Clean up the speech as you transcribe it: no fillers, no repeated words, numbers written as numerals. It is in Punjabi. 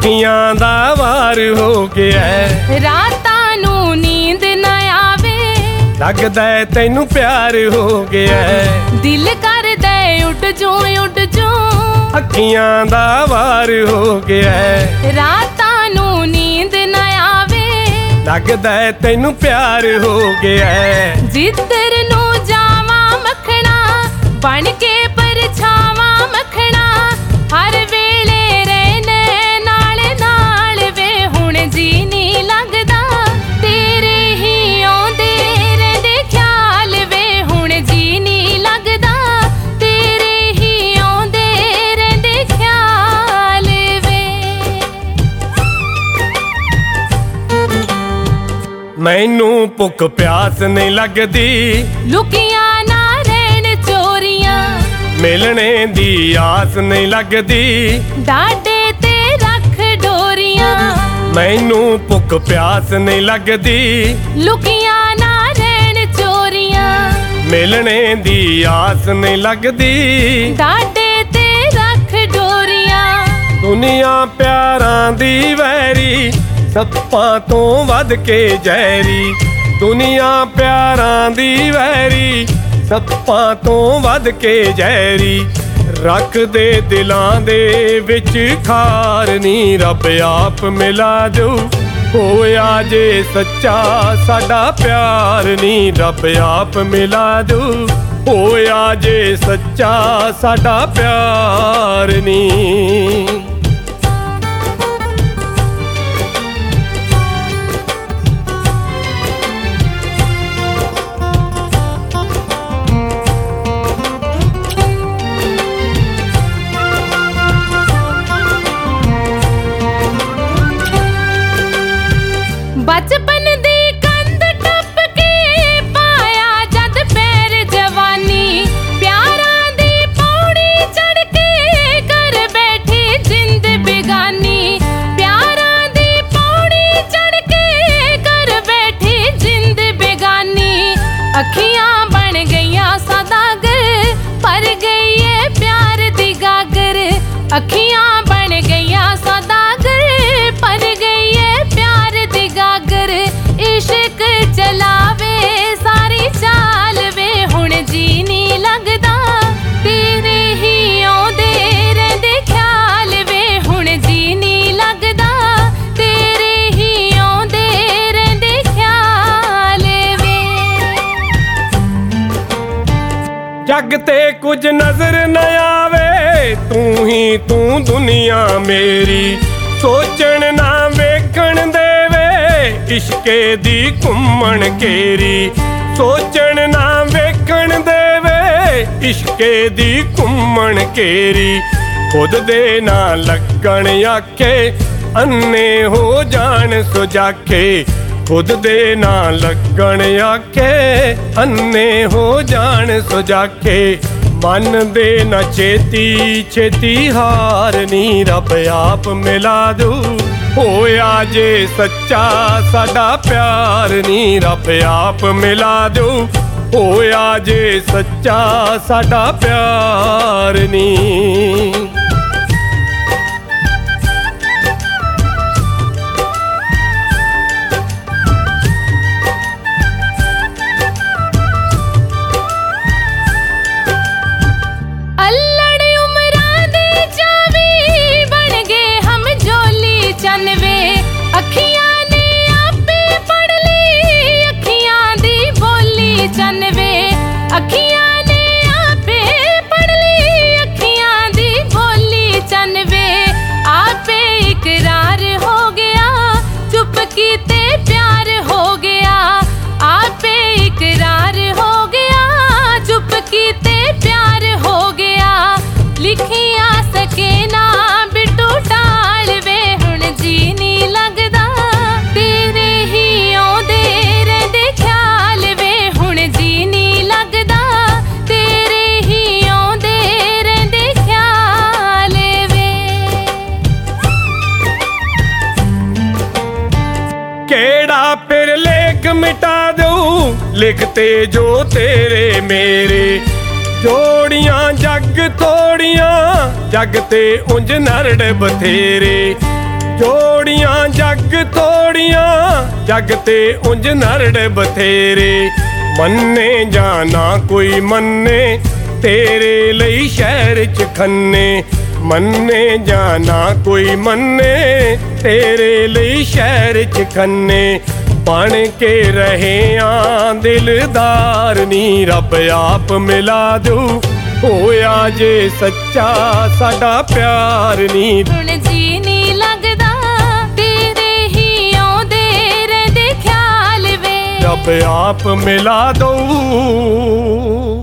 ਅੱਖੀਆਂ ਦਾ ਵਾਰ ਹੋ ਗਿਆ। ਰਾਤਾਂ ਨੂੰ ਨੀਂਦ ਨਾ ਆਵੇ, ਲੱਗਦਾ ਤੈਨੂੰ ਪਿਆਰ ਹੋ ਗਿਆ। ਦਿਲ ਕਰਦਾ ਉੱਡ ਜੂ ਉੱਡ ਜੂ, ਅੱਖੀਆਂ ਦਾ ਵਾਰ ਹੋ ਗਿਆ। ਰਾਤਾਂ ਨੂੰ ਨੀਂਦ ਨਾ ਆਵੇ, ਲੱਗਦਾ ਤੈਨੂੰ ਪਿਆਰ ਹੋ ਗਿਆ। ਜਿੱਧਰ ਨੂੰ ਜਾਵਾਂ ਮੱਖਣਾ ਬਣ ਕੇ ਪਰਛਾਵਾਂ ਮੱਖਣਾ, ਹਰ ਵੇਲੇ ਰਹਿਣੇ ਨਾਲ ਨਾਲ ਵੇ। ਹੁਣ ਜੀ ਨਹੀਂ ਲੱਗਦਾ ਤੇਰੇ ਹੀ ਆਉਂਦੇ ਰਹਿੰਦੇ ਖਿਆਲ ਵੇ। ਹੁਣ ਜੀ ਨਹੀਂ ਲੱਗਦਾ ਤੇਰੇ ਹੀ ਆਉਂਦੇ ਰਹਿੰਦੇ ਖਿਆਲ ਵੇ। ਮੈਨੂੰ ਭੁੱਖ ਪਿਆਸ ਨਹੀਂ ਲੱਗਦੀ, ਲੁਕੀਆਂ ਨਾ ਰਹਿਣ ਚੋਰੀਆਂ, ਮਿਲਣੇ ਦੀ ਆਸ ਨਹੀਂ ਲੱਗਦੀ, ਡਾਡੇ ਤੇ ਰੱਖ ਡੋਰੀਆਂ। ਮੈਨੂੰ ਭੁੱਖ ਪਿਆਸ ਨਹੀਂ ਲੱਗਦੀ, ਲੁਕੀਆਂ ਨਾ ਰਹਿਣ ਚੋਰੀਆਂ, ਮਿਲਣੇ ਦੀ ਆਸ ਨਹੀਂ ਲੱਗਦੀ, ਡਾਡੇ ਤੇ ਰੱਖ ਡੋਰੀਆਂ। ਦੁਨੀਆ ਪਿਆਰਾਂ ਦੀ ਵੈਰੀ, ਸੱਪਾਂ ਤੋਂ ਵੱਧ ਕੇ ਜ਼ਹਿਰੀ। ਦੁਨੀਆ ਪਿਆਰਾਂ ਦੀ ਵੈਰੀ, ਸੱਪਾਂ ਤੋਂ ਵੱਧ ਕੇ ਜ਼ਹਿਰੀ। ਰੱਖਦੇ ਦਿਲਾਂ ਦੇ ਵਿੱਚ ਖਾਰ ਨੀ, ਰੱਬ ਆਪ ਮਿਲਾ ਦਊ ਹੋਇਆ ਜੇ ਸੱਚਾ ਸਾਡਾ ਪਿਆਰ ਨੀ। ਰੱਬ ਆਪ ਮਿਲਾ ਦਊ ਹੋਇਆ ਜੇ ਸੱਚਾ ਸਾਡਾ ਪਿਆਰ ਨੀ। ਬਚਪਨ ਦੀ ਕੰਧ ਟੱਪ ਕੇ ਪਾਇਆ ਜਦ ਪੈਰ ਜਵਾਨੀ, ਪਿਆਰਾਂ ਦੀ ਪੌੜੀ ਚੜ੍ਹ ਕੇ ਕਰ ਬੈਠੀ ਜਿੰਦ ਬੇਗਾਨੀ। ਪਿਆਰਾਂ ਦੀ ਪੌੜੀ ਚੜ੍ਹ ਕੇ ਕਰ ਬੈਠੀ ਜਿੰਦ ਬੇਗਾਨੀ। ਅੱਖੀਆਂ ਬਣ ਗਈਆਂ ਸੌਦਾਗਰ, ਭਰ ਗਈ ਏ ਪਿਆਰ ਦੀ ਗਾਗਰ। ਅੱਖੀਆਂ ਬਣ ਗਈਆਂ ਸੌਦਾਗਰ, ਭਰ ਗਈ ਏ ਪਿਆਰ ਦੀ ਗਾਗਰ। ਇਸ਼ਕ ਚਲਾਵੇ ਸਾਰੀ ਚਾਲ ਵੇ, ਹੁਣ ਜੀ ਨਹੀਂ ਲੱਗਦਾ ਤੇਰੇ ਹੀ ਆਉਂਦੇ ਰਹਿੰਦੇ ਖਿਆਲ ਵੇ। ਹੁਣ ਜੀ ਨਹੀਂ ਲੱਗਦਾ ਤੇਰੇ ਹੀ ਆਉਂਦੇ ਰਹਿੰਦੇ ਖਿਆਲ ਵੇ। ਜੱਗ ਤੇ ਕੁਝ ਨਜ਼ਰ ਨਾ ਆਵੇ, ਤੂੰ ਹੀ ਤੂੰ ਦੁਨੀਆ ਮੇਰੀ। ਸੋਚਣ ਨਾ ਵੇਖਣ ਦੇਵੇ ਇਸ਼ਕੇ ਦੀ ਘੁੰਮਣ ਘੇਰੀ। ਸੋਚਣ ਨਾ ਵੇਖਣ ਦੇਵੇ ਇਸ਼ਕੇ ਦੀ ਘੁੰਮਣ ਘੇਰੀ। ਖੁਦ ਦੇ ਨਾ ਲੱਗਣ ਆਖੇ, ਅੰਨੇ ਹੋ ਜਾਣ ਸੁਜਾਖੇ। ਖੁਦ ਦੇ ਨਾ ਲੱਗਣ ਆਖੇ, ਅੰਨੇ ਹੋ ਜਾਣ ਸੁਜਾਖੇ। ਮੰਨਦੇ ਨਾ ਛੇਤੀ ਛੇਤੀ ਹਾਰ ਨੀ, ਰੱਬ ਆਪ ਮਿਲਾ ਦਊ ਹੋਇਆ ਜੇ ਸੱਚਾ ਸਾਡਾ ਪਿਆਰ ਨੀ। ਰੱਬ ਆਪ ਮਿਲਾ ਦਊ ਹੋਇਆ ਜੇ ਸੱਚਾ ਸਾਡਾ ਪਿਆਰ ਨੀ। ਅੱਖੀਆਂ ਨੇ ਆਪੇ ਪੜ੍ਹ ਲਈ ਅੱਖੀਆਂ ਦੀ ਬੋਲੀ ਚੰਨਵੇ। ਅੱਖੀਆਂ ਨੇ ਆਪੇ ਪੜ੍ਹ ਲਈ ਅੱਖੀਆਂ ਦੀ ਬੋਲੀ ਚੰਨਵੇ। ਆਪੇ ਇਕਰਾਰ ਹੋ ਗਿਆ, ਚੁੱਪ ਕੀਤੇ ਪਿਆਰ ਹੋ ਗਿਆ। ਆਪੇ ਇਕਰਾਰ ਹੋ ਗਿਆ, ਚੁੱਪ ਕੀਤੇ ਪਿਆਰ ਹੋ ਗਿਆ। ਲਿਖਿਆ ਸਕੇ ਨਾ ਬਿੱਟੂ ਟਾਲ ਵੇ, ਹੁਣ ਜੀ ਨਹੀਂ ਲੱਗਦਾ ਤੇਰੇ ਹੀ ਆਉਂਦੇ ਰਹਿੰਦੇ ਖਿਆਲ ਵੇ। ਹੁਣ ਜੀ ਨਹੀਂ ਲੱਗਦਾ ਤੇਰੇ ਹੀ ਆਉਂਦੇ ਰਹਿੰਦੇ ਖਿਆਲ ਵੇ। ਕਿਹੜਾ ਫਿਰ ਲੇਖ ਮਿਟਾ ਦਊ ਲਿਖਤੇ ਜੋ ਤੇਰੇ ਮੇਰੇ। ਜੋੜੀਆਂ ਜੱਗ ਤੋੜੀਆਂ, ਜੱਗ ਤੇ ਉਂਝ ਨਰੜ ਬਥੇਰੇ। ਜੋੜੀਆਂ ਜੱਗ ਤੋੜੀਆਂ ਜੱਗ ਤੇ ਉਂਝ ਨਰੜ ਬਥੇਰੇ ਮੰਨੇ ਜਾਂ ਨਾ ਕੋਈ ਮੰਨੇ ਤੇਰੇ ਲਈ ਸ਼ਹਿਰ ਚ ਖੰਨੇ ਮੰਨੇ ਜਾਂ ਨਾ ਕੋਈ ਮੰਨੇ ਤੇਰੇ ਲਈ ਸ਼ਹਿਰ ਚ ਖੰਨੇ ਬਣ ਕੇ ਰਹੇ ਆਂ ਦਿਲਦਾਰ ਨੀ ਰੱਬ ਆਪ ਮਿਲਾ ਦਊ ਹੋਇਆ ਜੇ ਸੱਚਾ ਸਾਡਾ ਪਿਆਰ ਨੀ ਹੁਣ ਜੀ ਨੀ ਲੱਗਦਾ ਤੇਰੇ ਹੀ ਆਉਂਦੇ ਰਹਿੰਦੇ ਖਿਆਲ ਵੇ ਰੱਬ ਆਪ ਮਿਲਾ ਦਊ